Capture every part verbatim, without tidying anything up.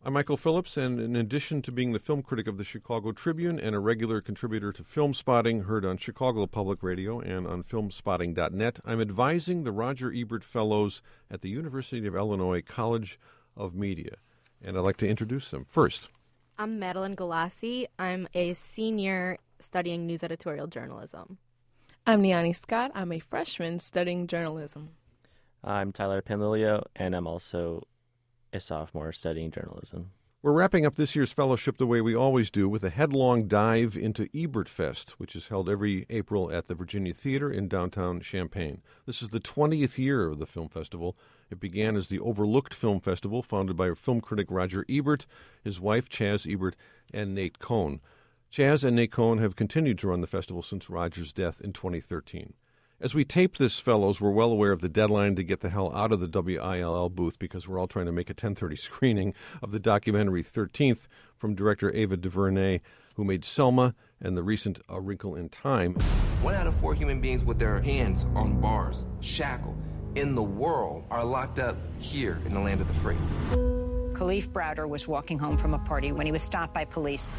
I'm Michael Phillips, and in addition to being the film critic of the Chicago Tribune and a regular contributor to Film Spotting, heard on Chicago Public Radio and on film spotting dot net, I'm advising the Roger Ebert Fellows at the University of Illinois College of Media. And I'd like to introduce them. First, I'm Madeline Galassi. I'm a senior studying news editorial journalism. I'm Niani Scott. I'm a freshman studying journalism. I'm Tyler Panlilio, and I'm also a sophomore studying journalism. We're wrapping up this year's fellowship the way we always do, with a headlong dive into Ebert Fest, which is held every April at the Virginia Theater in downtown Champaign. This is the twentieth year of the film festival. It began as the Overlooked Film Festival, founded by film critic Roger Ebert, his wife Chaz Ebert, and Nate Cohn. Chaz and Nate Cohn have continued to run the festival since Roger's death in twenty thirteen. As we tape this, fellows, we're well aware of the deadline to get the hell out of the W I L L booth because we're all trying to make a ten thirty screening of the documentary thirteenth from director Ava DuVernay, who made Selma and the recent A Wrinkle in Time. One out of four human beings with their hands on bars, shackled, in the world are locked up here in the land of the free. Khalif Browder was walking home from a party when he was stopped by police.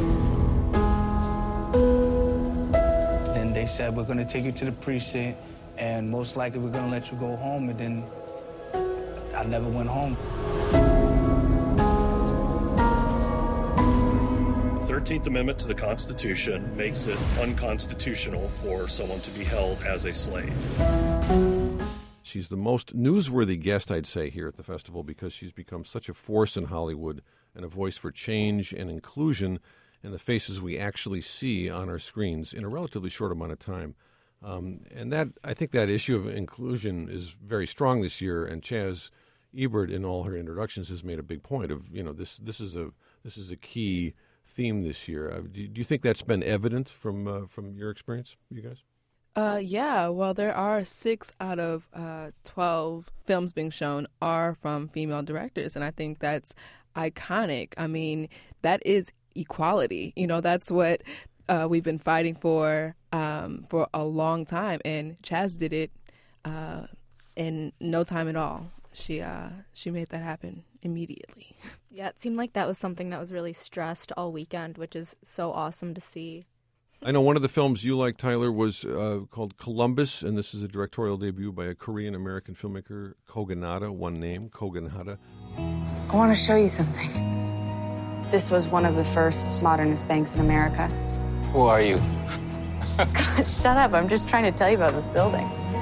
Then they said, we're going to take you to the precinct, and most likely we're going to let you go home, and then I never went home. The thirteenth Amendment to the Constitution makes it unconstitutional for someone to be held as a slave. She's the most newsworthy guest, I'd say, here at the festival because she's become such a force in Hollywood and a voice for change and inclusion and the faces we actually see on our screens in a relatively short amount of time. Um, and that I think that issue of inclusion is very strong this year, and Chaz Ebert, in all her introductions, has made a big point of, you know, this this is a this is a key theme this year. Uh, do, do you think that's been evident from uh, from your experience, you guys? Uh, yeah, well, there are six out of uh, twelve films being shown are from female directors, and I think that's iconic. I mean, that is equality. You know, that's what uh, we've been fighting for um, for a long time, and Chaz did it uh, in no time at all. She uh, she made that happen immediately. Yeah, it seemed like that was something that was really stressed all weekend, which is so awesome to see. I know one of the films you like, Tyler, was uh, called Columbus, and this is a directorial debut by a Korean-American filmmaker, Kogonada, one name, Kogonada. I want to show you something. This was one of the first modernist banks in America. Who are you? God, shut up. I'm just trying to tell you about this building.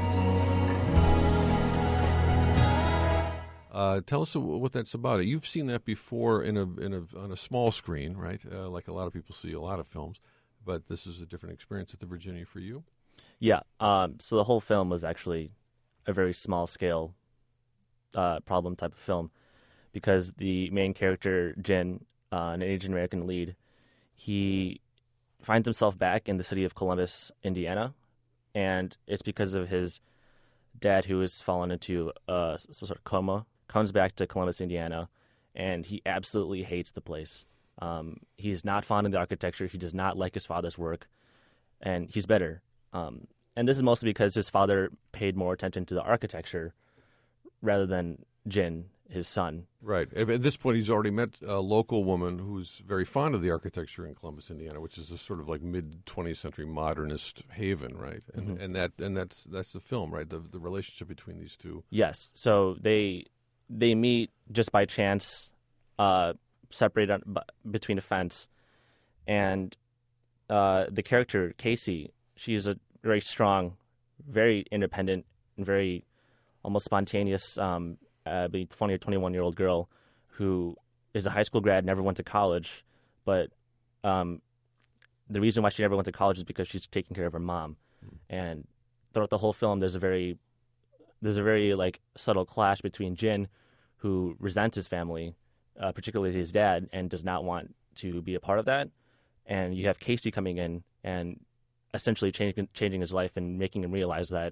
Uh, tell us what that's about. You've seen that before in a in a on a small screen, right? Uh, like a lot of people see a lot of films, but this is a different experience at the Virginia for you. Yeah. Um, so the whole film was actually a very small scale uh, problem type of film because the main character, Jin, uh, an Asian American lead, he finds himself back in the city of Columbus, Indiana, and it's because of his dad who has fallen into uh, some sort of coma, comes back to Columbus, Indiana, and he absolutely hates the place. Um, he's not fond of the architecture. He does not like his father's work, and he's bitter. Um, and this is mostly because his father paid more attention to the architecture rather than Jin, his son. Right. At this point, he's already met a local woman who's very fond of the architecture in Columbus, Indiana, which is a sort of like mid-twentieth century modernist haven, right? And mm-hmm. and that and that's that's the film, right? The the relationship between these two. Yes. So they they meet just by chance, uh, separated between a fence, and uh, the character Casey, she is a very strong, very independent, and very almost spontaneous. Um, Uh, be twenty or twenty-one year old girl who is a high school grad, never went to college, but um, the reason why she never went to college is because she's taking care of her mom. Mm. And throughout the whole film, there's a very there's a very like subtle clash between Jin, who resents his family, uh, particularly his dad, and does not want to be a part of that. And you have Casey coming in and essentially changing changing his life and making him realize that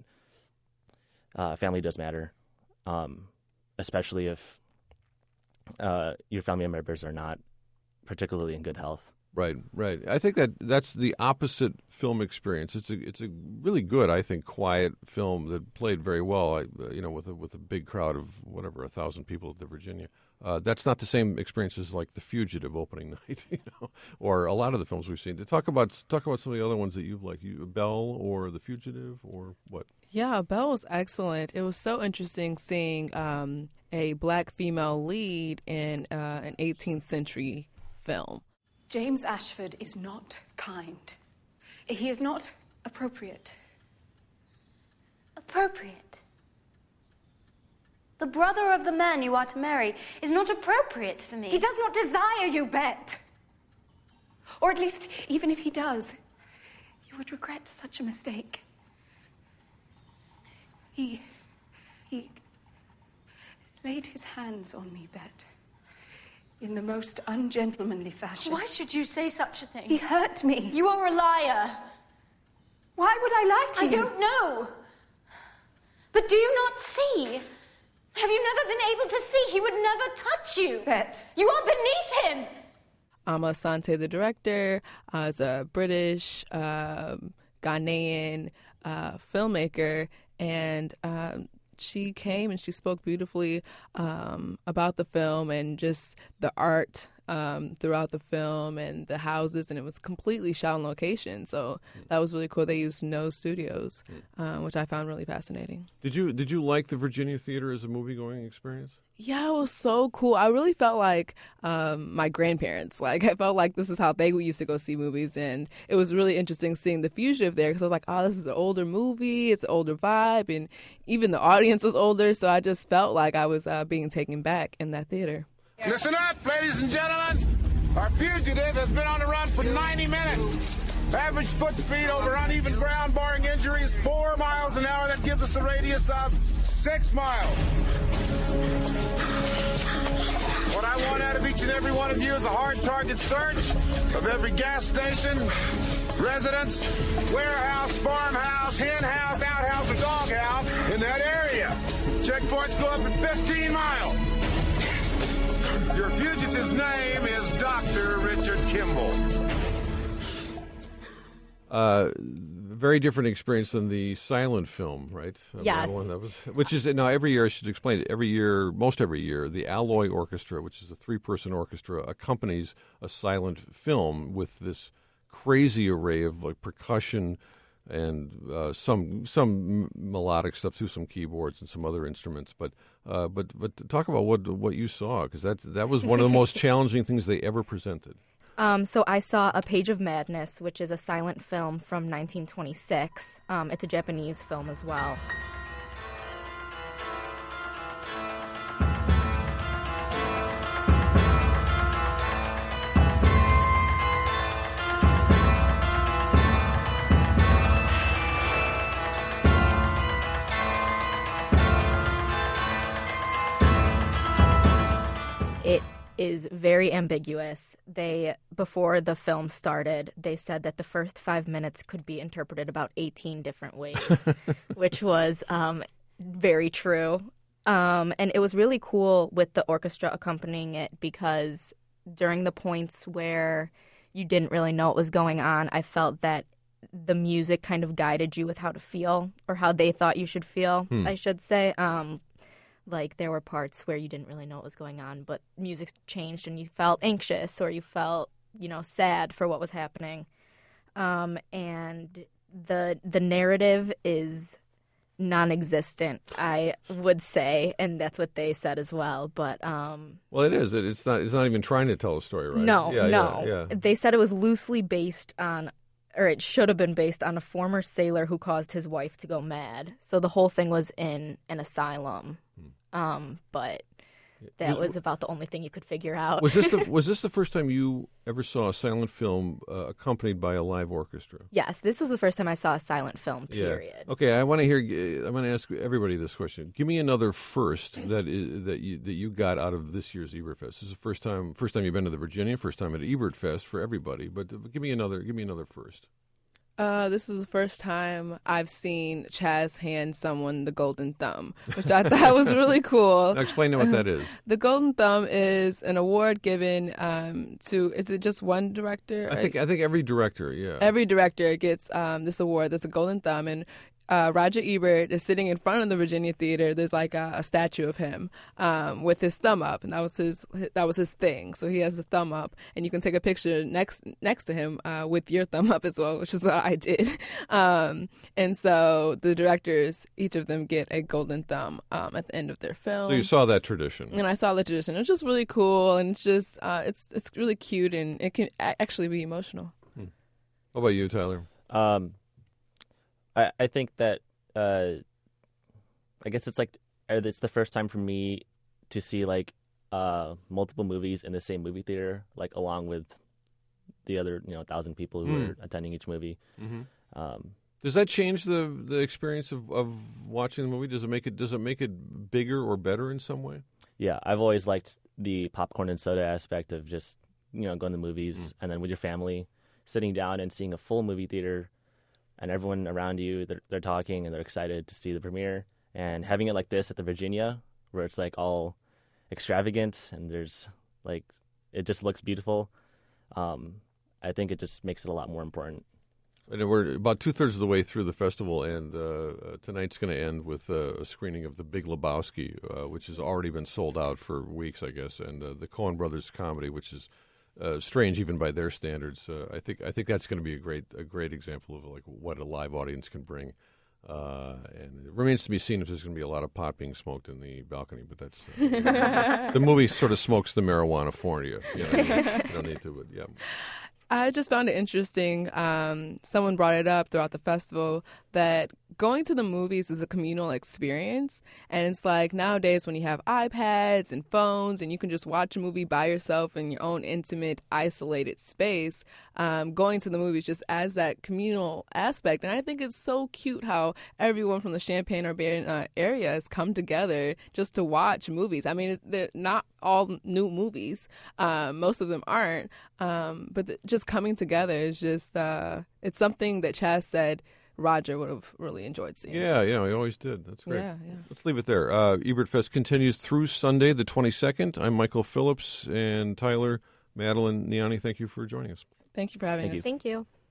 uh, family does matter. Um, especially if uh, your family members are not particularly in good health. Right, right. I think that that's the opposite film experience. It's a it's a really good, I think, quiet film that played very well. I, you know, with a with a big crowd of whatever a thousand people at the Virginia. Uh, that's not the same experience as like The Fugitive opening night, you know, or a lot of the films we've seen. To talk about talk about some of the other ones that you've liked, you Belle or The Fugitive or what? Yeah, Belle was excellent. It was so interesting seeing um, a black female lead in uh, an eighteenth century film. James Ashford is not kind. He is not appropriate. Appropriate? The brother of the man you are to marry is not appropriate for me. He does not desire you, Bet. Or at least, even if he does, you would regret such a mistake. He... he laid his hands on me, Bet, in the most ungentlemanly fashion. Why should you say such a thing? He hurt me. You are a liar. Why would I lie to I you? I don't know. But do you not see? Have you never been able to see? He would never touch you. Bet. You are beneath him. Amma Asante, the director, uh, is a British, uh, Ghanaian uh, filmmaker, and uh, she came and she spoke beautifully um, about the film and just the art um, throughout the film and the houses, and it was completely shot on location. So that was really cool. They used no studios, um, which I found really fascinating. Did you did you like the Virginia Theater as a movie-going experience? Yeah, it was so cool. I really felt like um, my grandparents. Like, I felt like this is how they used to go see movies, and it was really interesting seeing The Fugitive there because I was like, oh, this is an older movie. It's an older vibe, and even the audience was older, so I just felt like I was uh, being taken back in that theater. Listen up, ladies and gentlemen. Our fugitive has been on the run for ninety minutes. Average foot speed over uneven ground, barring injuries, four miles an hour. That gives us a radius of six miles. What I want out of each and every one of you is a hard target search of every gas station, residence, warehouse, farmhouse, hen house, outhouse, or doghouse in that area. Checkpoints go up to fifteen miles. Your fugitive's name is Doctor Richard Kimball. Uh, very different experience than the silent film, right? Yes. That one, that was, which is, now every year, I should explain it, every year, most every year, the Alloy Orchestra, which is a three-person orchestra, accompanies a silent film with this crazy array of like percussion and uh, some some melodic stuff too, some keyboards and some other instruments. But uh, but but talk about what what you saw, because that that was one of the most challenging things they ever presented. Um, so I saw A Page of Madness, which is a silent film from nineteen twenty-six. Um, it's a Japanese film as well. It is very ambiguous. They, before the film started, they said that the first five minutes could be interpreted about eighteen different ways, which was um, very true. Um, and it was really cool with the orchestra accompanying it because during the points where you didn't really know what was going on, I felt that the music kind of guided you with how to feel, or how they thought you should feel, hmm. I should say. Um, Like, there were parts where you didn't really know what was going on, but music changed and you felt anxious or you felt, you know, sad for what was happening. Um, and the the narrative is non-existent, I would say, and that's what they said as well. But um, well, it is. It, it's not. It's not even trying to tell a story, right? No, yeah, no. Yeah, yeah. They said it was loosely based on, or it should have been based on a former sailor who caused his wife to go mad. So the whole thing was in an asylum. Um, but that was, was about the only thing you could figure out. Was this the, was this the first time you ever saw a silent film uh, accompanied by a live orchestra? Yes, this was the first time I saw a silent film, period. Yeah. Okay, I want to hear. I want to ask everybody this question. Give me another first that is, that you that you got out of this year's Ebertfest. This is the first time first time you've been to the Virginia, first time at Ebertfest for everybody. But uh, give me another. Give me another first. Uh, this is the first time I've seen Chaz hand someone the Golden Thumb, which I thought was really cool. Now explain what that is. The Golden Thumb is an award given um, to, is it just one director? I think I think every director, yeah. Every director gets um, this award. There's a Golden Thumb, and uh, Roger Ebert is sitting in front of the Virginia Theater. There's like a, a statue of him um, with his thumb up, and that was his that was his thing. So he has his thumb up, and you can take a picture next next to him uh, with your thumb up as well, which is what I did. Um, and so the directors, each of them, get a golden thumb um, at the end of their film. So you saw that tradition, and I saw the tradition. It's just really cool, and it's just uh, it's it's really cute, and it can actually be emotional. Hmm. What about you, Tyler? Um, I I think that uh, I guess it's like it's the first time for me to see like uh, multiple movies in the same movie theater, like along with the other you know thousand people who Mm. are attending each movie. Mm-hmm. Um, Does that change the the experience of, of watching the movie? Does it make it does it make it bigger or better in some way? yeah, I've always liked the popcorn and soda aspect of just you know going to movies and then with your family, sitting down and seeing a full movie theater, and everyone around you they're, they're talking and they're excited to see the premiere, and having it like this at the Virginia where it's like all extravagant and there's like it just looks beautiful. Um, I think it just makes it a lot more important. And we're about two thirds of the way through the festival, and uh, uh, tonight's going to end with uh, a screening of The Big Lebowski, uh, which has already been sold out for weeks, I guess, and uh, the Coen Brothers comedy, which is uh, strange even by their standards. Uh, I think I think that's going to be a great a great example of like what a live audience can bring. Uh, and it remains to be seen if there's going to be a lot of pot being smoked in the balcony, but that's uh, the movie sort of smokes the marijuana for you. You, know, you don't need to, but yeah. I just found it interesting. Um, someone brought it up throughout the festival that going to the movies is a communal experience. And it's like nowadays when you have iPads and phones and you can just watch a movie by yourself in your own intimate, isolated space, um, going to the movies just adds that communal aspect. And I think it's so cute how everyone from the Champaign-Urbana area has come together just to watch movies. I mean, they're not all new movies. Um, most of them aren't. Um, but th- just coming together is just, uh, it's something that Chaz said Roger would have really enjoyed seeing. Yeah, yeah, he always did. That's great. Yeah, yeah. Let's leave it there. Uh, Ebert Fest continues through Sunday, the twenty-second. I'm Michael Phillips, and Tyler, Madeline, Niani, thank you for joining us. Thank you for having Thank us. you. Thank you.